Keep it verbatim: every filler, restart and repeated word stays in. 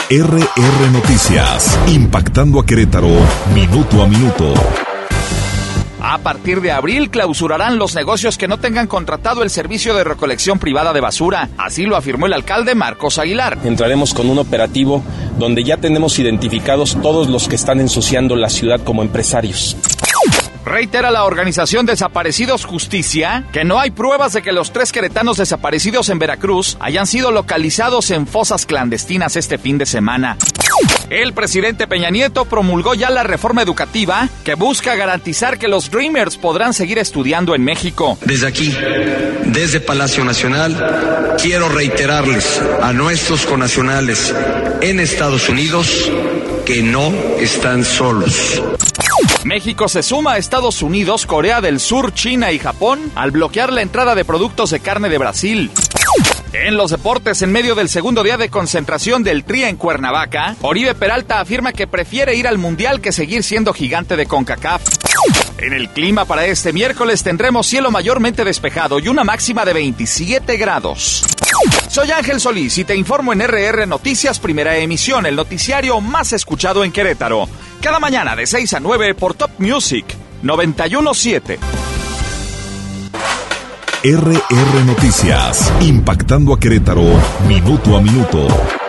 R R Noticias, impactando a Querétaro, minuto a minuto. A partir de abril clausurarán los negocios que no tengan contratado el servicio de recolección privada de basura. Así lo afirmó el alcalde Marcos Aguilar. Entraremos con un operativo donde ya tenemos identificados todos los que están ensuciando la ciudad como empresarios. Reitera la organización Desaparecidos Justicia que no hay pruebas de que los tres queretanos desaparecidos en Veracruz hayan sido localizados en fosas clandestinas este fin de semana. El presidente Peña Nieto promulgó ya la reforma educativa que busca garantizar que los Dreamers podrán seguir estudiando en México. Desde aquí, desde Palacio Nacional, quiero reiterarles a nuestros connacionales en Estados Unidos que no están solos. México se suma a Estados Unidos, Corea del Sur, China y Japón al bloquear la entrada de productos de carne de Brasil. En los deportes, en medio del segundo día de concentración del Tri en Cuernavaca, Oribe Peralta afirma que prefiere ir al Mundial que seguir siendo gigante de CONCACAF. En el clima para este miércoles tendremos cielo mayormente despejado y una máxima de veintisiete grados. Soy Ángel Solís y te informo en R R Noticias, primera emisión, el noticiario más escuchado en Querétaro. Cada mañana de seis a nueve por Top Music noventa y uno punto siete. R R Noticias, impactando a Querétaro, minuto a minuto.